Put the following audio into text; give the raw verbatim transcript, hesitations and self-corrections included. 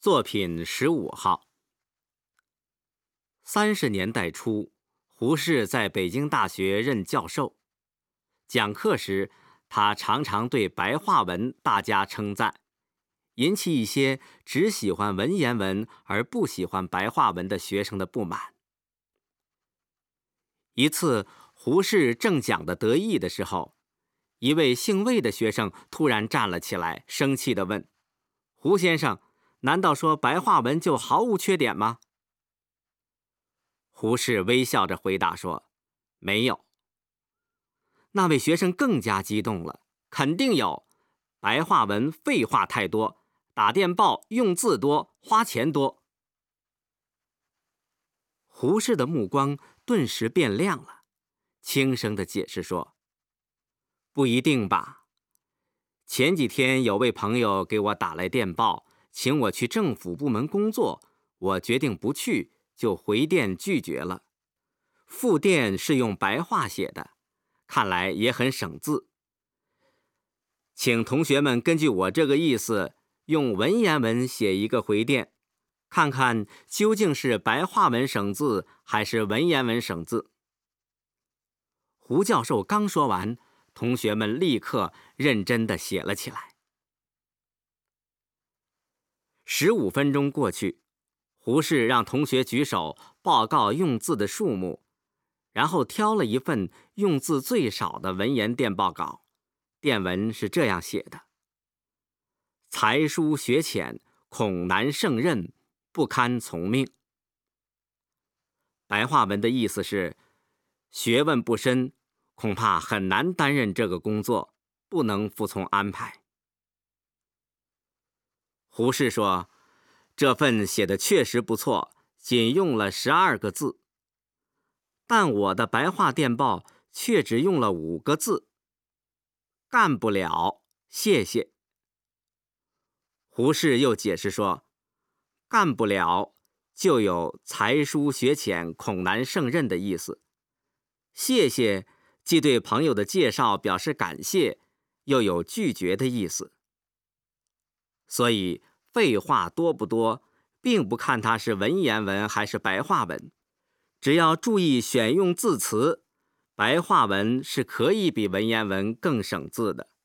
作品十五号。三十年代初，胡适在北京大学任教授，讲课时，他常常对白话文大加称赞，引起一些只喜欢文言文而不喜欢白话文的学生的不满。一次，胡适正讲得得意的时候，一位姓魏的学生突然站了起来，生气地问：“胡先生，难道说白话文就毫无缺点吗？”胡适微笑着回答说：“没有。”那位学生更加激动了，肯定有，白话文废话太多，打电报用字多，花钱多。胡适的目光顿时变亮了，轻声地解释说：“不一定吧。前几天有位朋友给我打来电报，请我去政府部门工作，我决定不去，就回电拒绝了。复电是用白话写的，看来也很省字。请同学们根据我这个意思，用文言文写一个回电，看看究竟是白话文省字还是文言文省字。”胡教授刚说完，同学们立刻认真地写了起来。十五分钟过去，胡适让同学举手报告用字的数目，然后挑了一份用字最少的文言电报稿，电文是这样写的：“才疏学浅，恐难胜任，不堪从命。”白话文的意思是，学问不深，恐怕很难担任这个工作，不能服从安排。胡适说：“这份写的确实不错，仅用了十二个字，但我的白话电报却只用了五个字，干不了，谢谢。”胡适又解释说，干不了就有才疏学浅，恐难胜任的意思，谢谢既对朋友的介绍表示感谢，又有拒绝的意思。所以废话多不多，并不看它是文言文还是白话文，只要注意选用字词，白话文是可以比文言文更省字的。